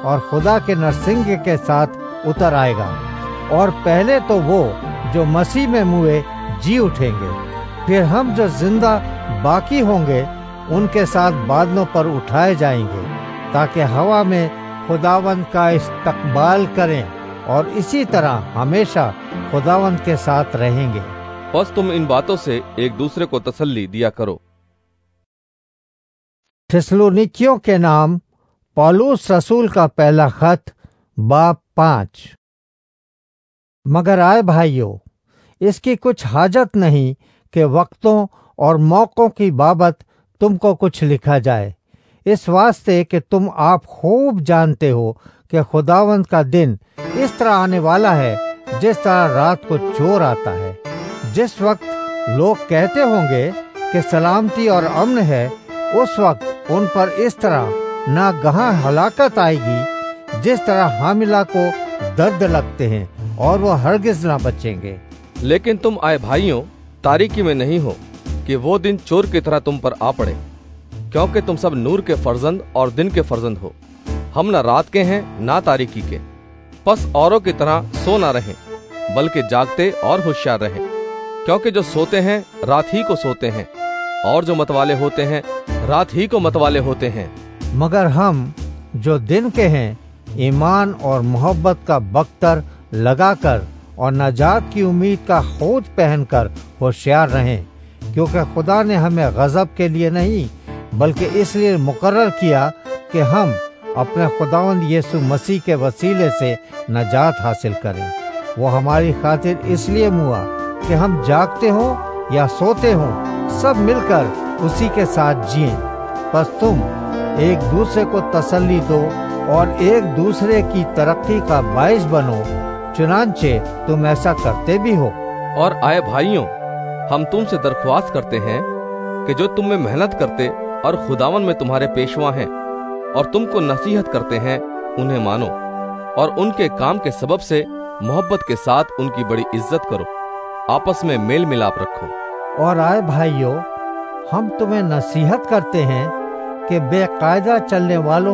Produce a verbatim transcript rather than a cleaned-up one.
اور خدا کے نرسنگ کے ساتھ اتر آئے گا، اور پہلے تو وہ جو مسیح میں موئے جی اٹھیں گے، پھر ہم جو زندہ باقی ہوں گے ان کے ساتھ بادلوں پر اٹھائے جائیں گے، تاکہ ہوا میں خداوند کا استقبال کریں، اور اسی طرح ہمیشہ خداوند کے ساتھ رہیں گے۔ بس تم ان باتوں سے ایک دوسرے کو تسلی دیا کرو۔ تھسلونیکیوں کے نام پولس رسول کا پہلا خط، باب پانچ۔ مگر آئے بھائیو، اس کی کچھ حاجت نہیں کہ وقتوں اور موقعوں کی بابت تم کو کچھ لکھا جائے، اس واسطے کہ تم آپ خوب جانتے ہو کہ خداوند کا دن اس طرح آنے والا ہے جس طرح رات کو چور آتا ہے۔ جس وقت لوگ کہتے ہوں گے کہ سلامتی اور امن ہے، اس وقت ان پر اس طرح ناگہاں ہلاکت آئے گی جس طرح حاملہ کو درد لگتے ہیں، اور وہ ہرگز نہ بچیں گے۔ لیکن تم آئے بھائیوں تاریکی میں نہیں ہو کہ وہ دن چور کی طرح تم پر آ پڑے، کیونکہ تم سب نور کے فرزند اور دن کے فرزند ہو۔ ہم نہ رات کے ہیں نہ تاریکی کے، پس اوروں کی طرح سو نہ رہیں، بلکہ جاگتے اور ہوشیار رہیں، کیونکہ جو سوتے ہیں رات ہی کو سوتے ہیں، اور جو متوالے ہوتے ہیں رات ہی کو متوالے ہوتے ہیں۔ مگر ہم جو دن کے ہیں ایمان اور محبت کا بختر لگا کر اور نجات کی امید کا خود پہن کر ہوشیار رہیں، کیونکہ خدا نے ہمیں غضب کے لیے نہیں بلکہ اس لیے مقرر کیا کہ ہم اپنے خداوند یسوع مسیح کے وسیلے سے نجات حاصل کریں۔ وہ ہماری خاطر اس لیے ہوا کہ ہم جاگتے ہوں یا سوتے ہوں سب مل کر اسی کے ساتھ جئیں۔ پس تم ایک دوسرے کو تسلی دو اور ایک دوسرے کی ترقی کا باعث بنو، چنانچہ تم ایسا کرتے بھی ہو۔ اور آئے بھائیوں، ہم تم سے درخواست کرتے ہیں کہ جو تم میں محنت کرتے اور خداون میں تمہارے پیشوا ہیں اور تم کو نصیحت کرتے ہیں انہیں مانو، اور ان کے کام کے سبب سے محبت کے ساتھ ان کی بڑی عزت کرو، آپس میں میل ملاپ رکھو۔ اور آئے بھائیو، ہم تمہیں نصیحت کرتے ہیں کہ بے قاعدہ چلنے والوں